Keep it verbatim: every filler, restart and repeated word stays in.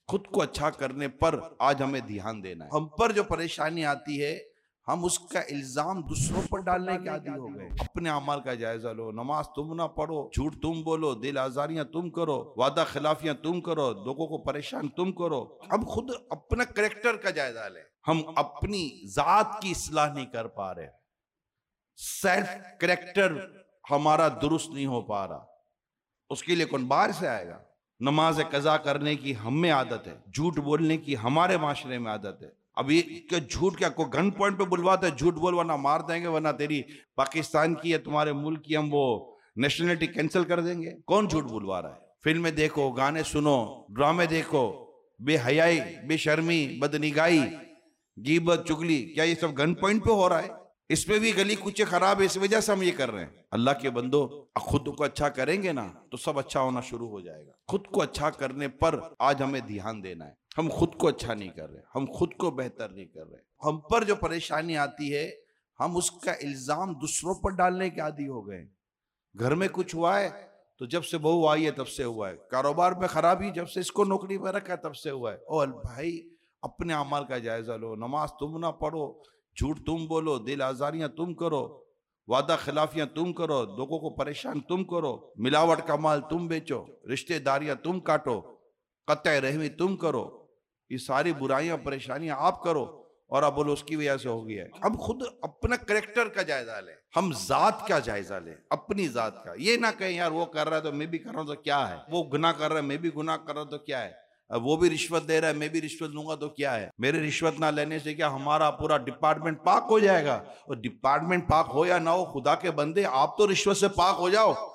خود کو اچھا کرنے پر آج ہمیں دھیان دینا ہے۔ ہم پر جو پریشانی آتی ہے ہم اس کا الزام دوسروں پر ڈالنے کے عادی ہو گئے۔ اپنے اعمال کا جائزہ لو، نماز تم نہ پڑھو، جھوٹ تم بولو، دل آزاریاں تم کرو، وعدہ خلافیاں تم کرو، لوگوں کو پریشان تم کرو۔ ہم خود اپنا کریکٹر کا جائزہ لیں۔ ہم اپنی ذات کی اصلاح نہیں کر پا رہے، سیلف کریکٹر ہمارا درست نہیں ہو پا رہا، اس کے لیے کون باہر سے آئے گا؟ نماز قضا کرنے کی ہم میں عادت ہے، جھوٹ بولنے کی ہمارے معاشرے میں عادت ہے۔ اب یہ کہ جھوٹ کیا کوئی گن پوائنٹ پہ بلواتا ہے، جھوٹ بول ورنہ مار دیں گے، ورنہ تیری پاکستان کی ہے تمہارے ملک کی ہم وہ نیشنلٹی کینسل کر دیں گے۔ کون جھوٹ بلوا رہا ہے؟ فلمیں دیکھو، گانے سنو، ڈرامے دیکھو، بے حیائی، بے شرمی، بدنگاہی، غیبت، چغلی، کیا یہ سب گن پوائنٹ پہ ہو رہا ہے؟ اس میں بھی گلی کوچے خراب ہے، اس وجہ سے ہم یہ کر رہے ہیں۔ اللہ کے بندو خود کو اچھا کریں گے نا تو سب اچھا ہونا شروع ہو جائے گا۔ خود کو اچھا کرنے پر آج ہمیں دھیان دینا ہے۔ ہم خود کو اچھا نہیں کر رہے، ہم خود کو بہتر نہیں کر رہے۔ ہم پر جو پریشانی آتی ہے ہم اس کا الزام دوسروں پر ڈالنے کے عادی ہو گئے۔ گھر میں کچھ ہوا ہے تو جب سے بہو آئی ہے تب سے ہوا ہے، کاروبار میں خرابی جب سے اس کو نوکری پہ رکھا ہے تب سے ہوا ہے۔ او بھائی اپنے اعمال کا جائزہ لو، نماز تم نہ پڑھو، جھوٹ تم بولو، دل آزاریاں تم کرو، وعدہ خلافیاں تم کرو، لوگوں کو پریشان تم کرو، ملاوٹ کا مال تم بیچو، رشتہ داریاں تم کاٹو، قطع رحمی تم کرو، یہ ساری برائیاں پریشانیاں آپ کرو، اور اب بولو اس کی وجہ سے ہو گیا ہے۔ ہم خود اپنا کریکٹر کا جائزہ لیں، ہم ذات کا جائزہ لیں، اپنی ذات کا۔ یہ نہ کہیں یار وہ کر رہا ہے تو میں بھی کر رہا ہوں تو کیا ہے، وہ گناہ کر رہا ہے میں بھی گناہ کر رہا ہوں تو کیا ہے، وہ بھی رشوت دے رہا ہے میں بھی رشوت لوں گا تو کیا ہے، میرے رشوت نہ لینے سے کیا ہمارا پورا ڈپارٹمنٹ پاک ہو جائے گا؟ اور ڈپارٹمنٹ پاک ہو یا نہ ہو، خدا کے بندے آپ تو رشوت سے پاک ہو جاؤ۔